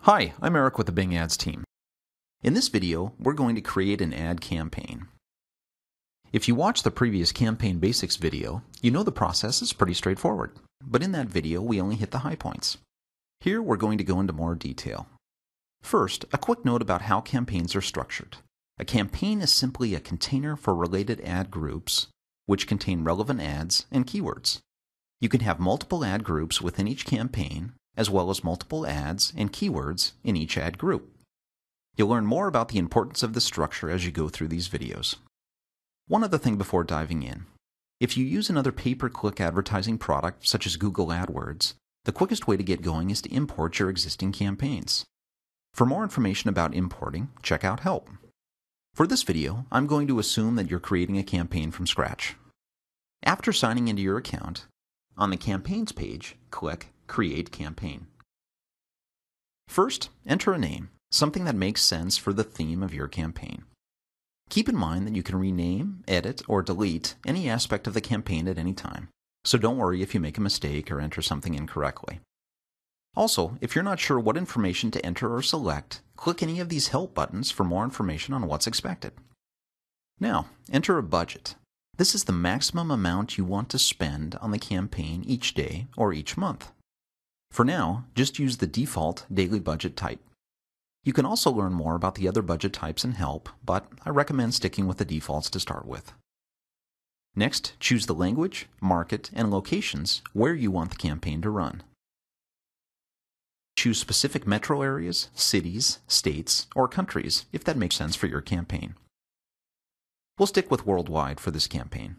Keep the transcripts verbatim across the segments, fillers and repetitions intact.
Hi, I'm Eric with the Bing Ads team. In this video, we're going to create an ad campaign. If you watched the previous Campaign Basics video, you know the process is pretty straightforward, but in that video we only hit the high points. Here we're going to go into more detail. First, a quick note about how campaigns are structured. A campaign is simply a container for related ad groups, which contain relevant ads and keywords. You can have multiple ad groups within each campaign, as well as multiple ads and keywords in each ad group. You'll learn more about the importance of this structure as you go through these videos. One other thing before diving in. If you use another pay-per-click advertising product, such as Google AdWords, the quickest way to get going is to import your existing campaigns. For more information about importing, check out Help. For this video, I'm going to assume that you're creating a campaign from scratch. After signing into your account, on the Campaigns page, click Create Campaign. First, enter a name, something that makes sense for the theme of your campaign. Keep in mind that you can rename, edit, or delete any aspect of the campaign at any time, so don't worry if you make a mistake or enter something incorrectly. Also, if you're not sure what information to enter or select, click any of these help buttons for more information on what's expected. Now, enter a budget. This is the maximum amount you want to spend on the campaign each day or each month. For now, just use the default daily budget type. You can also learn more about the other budget types in Help, but I recommend sticking with the defaults to start with. Next, choose the language, market, and locations where you want the campaign to run. Choose specific metro areas, cities, states, or countries if that makes sense for your campaign. We'll stick with worldwide for this campaign.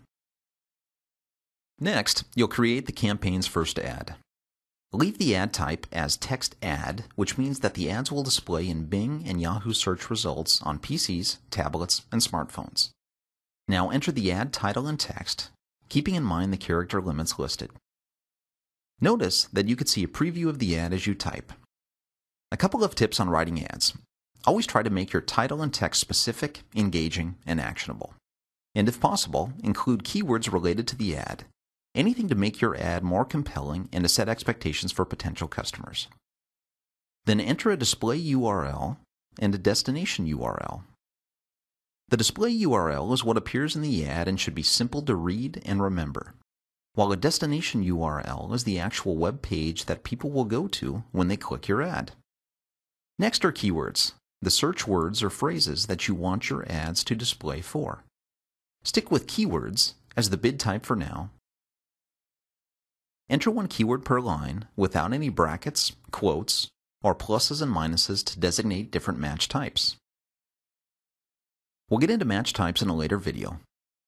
Next, you'll create the campaign's first ad. Leave the ad type as text ad, which means that the ads will display in Bing and Yahoo search results on P Cs, tablets, and smartphones. Now enter the ad title and text, keeping in mind the character limits listed. Notice that you can see a preview of the ad as you type. A couple of tips on writing ads. Always try to make your title and text specific, engaging, and actionable. And if possible, include keywords related to the ad. Anything to make your ad more compelling and to set expectations for potential customers. Then enter a display U R L and a destination U R L. The display U R L is what appears in the ad and should be simple to read and remember, while a destination U R L is the actual web page that people will go to when they click your ad. Next are keywords, the search words or phrases that you want your ads to display for. Stick with keywords as the bid type for now. Enter one keyword per line without any brackets, quotes, or pluses and minuses to designate different match types. We'll get into match types in a later video.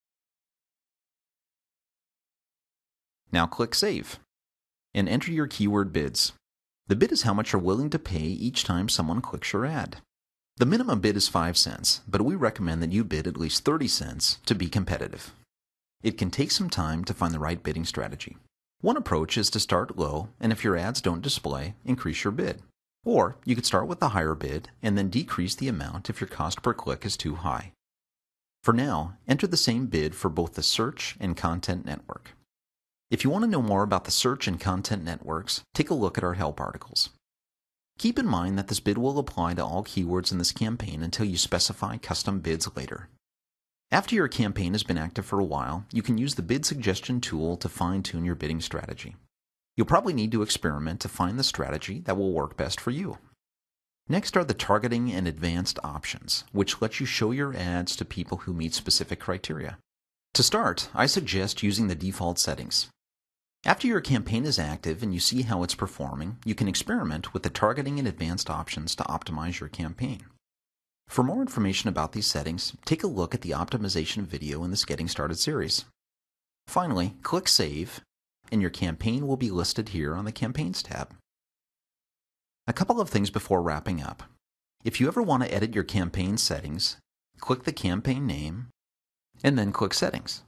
Now click Save and enter your keyword bids. The bid is how much you're willing to pay each time someone clicks your ad. The minimum bid is five cents, but we recommend that you bid at least thirty cents to be competitive. It can take some time to find the right bidding strategy. One approach is to start low, and if your ads don't display, increase your bid. Or you could start with the higher bid and then decrease the amount if your cost per click is too high. For now, enter the same bid for both the search and content network. If you want to know more about the search and content networks, take a look at our help articles. Keep in mind that this bid will apply to all keywords in this campaign until you specify custom bids later. After your campaign has been active for a while, you can use the bid suggestion tool to fine-tune your bidding strategy. You'll probably need to experiment to find the strategy that will work best for you. Next are the targeting and advanced options, which let you show your ads to people who meet specific criteria. To start, I suggest using the default settings. After your campaign is active and you see how it's performing, you can experiment with the targeting and advanced options to optimize your campaign. For more information about these settings, take a look at the optimization video in this Getting Started series. Finally, click Save, and your campaign will be listed here on the Campaigns tab. A couple of things before wrapping up. If you ever want to edit your campaign settings, click the campaign name, and then click Settings.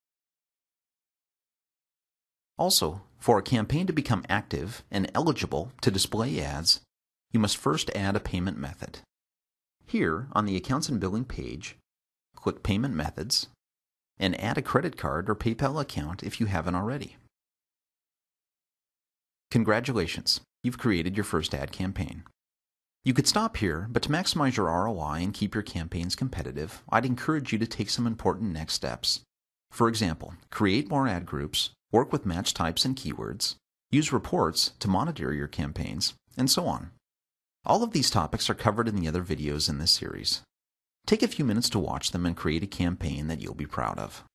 Also, for a campaign to become active and eligible to display ads, you must first add a payment method. Here, on the Accounts and Billing page, click Payment Methods, and add a credit card or PayPal account if you haven't already. Congratulations, you've created your first ad campaign. You could stop here, but to maximize your R O I and keep your campaigns competitive, I'd encourage you to take some important next steps. For example, create more ad groups, work with match types and keywords, use reports to monitor your campaigns, and so on. All of these topics are covered in the other videos in this series. Take a few minutes to watch them and create a campaign that you'll be proud of.